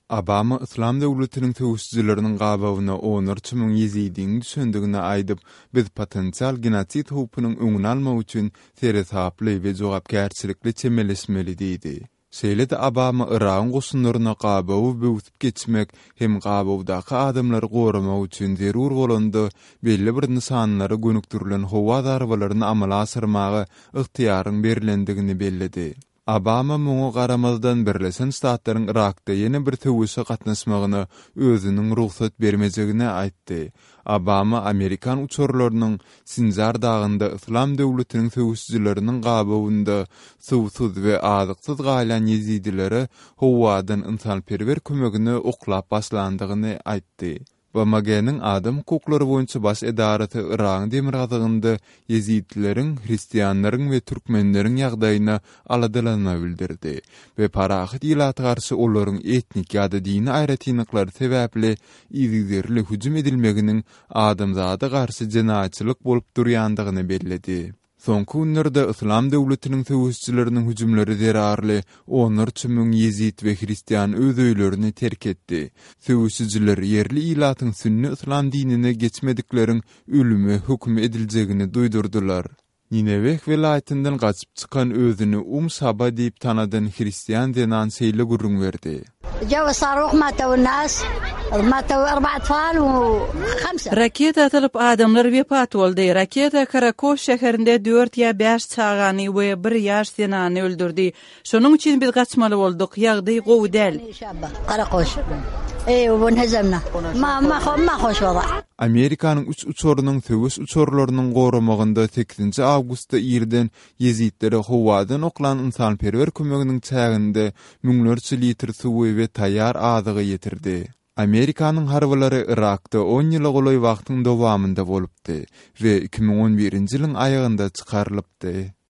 Obama İslam döwletiniň töwüsçüleriniň gabawyna onarçymyň Yezidiň düşendigine aýdyp, biz potensial genosit howpynyň öňüni almak üçin seresaply we jogapkärçilikli çemeleşmeli diýdi. Şeýle-de Obama Iran goşunlaryna gabawy böwütip geçmek hem gabawdaky adamlary goramak üçin zerur bolanda belli bir nysanlary gönükdirilen howa darwalaryny amala asyrmagy ygtyýaryň berilendigini bellidi. Obama muňa garamazdan Birleşen Ştatlaryň Irakda ýene bir töwüse gatnaşmagyna özüniň ruhsat bermejegine aýtdy. Obama Amerikan uçurlarynyň Sinjar dagynda İslam döwletiniň töwüsçüleriniň gabawynda sowsuz we azyksyz galan Yezidilere howadan insanperwer kömegini oklap başlandygyny aýtdy. Bamaganyň adam hukuklary boýunça baş edarati Iran demir gazygynda Yezidleriň, hristiýanlaryň we türkmenleriň ýagdaýyna aladylanma bildirdi we parahat ýylaty garşy olaryň etnik ýa-da dini aýratynlyklary sebäpli ýygyzerli hüjüm edilmeginiň adamzada garşy jenayatçylyk bolup durýandygyny bellidi. Soňky günlerde İslam döwletiniň töwüsçüleriniň hüjümleri zerarly, onarçymyň Yezid we hristiýan öz öýlerini terk etdi. Töwüsçüler ýerli ýylatyň sünni İslam dinine geçmedikleriň ölüme hukm ediljegini duýdurdylar. Nineveh welaýatyndan gaçyp çykan özüni Saba diýip tanadan hristiýan denan şeýle gurrun berdi. Raketa atılıp adamlar vefat oldu. Raketa Karakoş şäherinde 4 ýa 5 çağany we 1 ýaş senany öldürdi. Şonuň üçin biz gaçmaly boldyk. Ýagdaý gowy däl. Karakoş. ونهزمنا ما خوش وضع. Amerikanyň 3 uçorunyň töwüs uçorlarynyň goramagynda 8 awgustda ýerden Yezidlere howadan oklan insanperwer kömeginiň çäginde müňlerçe litr suwy we taýýar azygy ýetirdi. Amerikanyň harbalary Irakda 10 ýyl golay wagtyň dowamında bolupdy we 2011-nji ýylyň aýagynda çykarylypdy.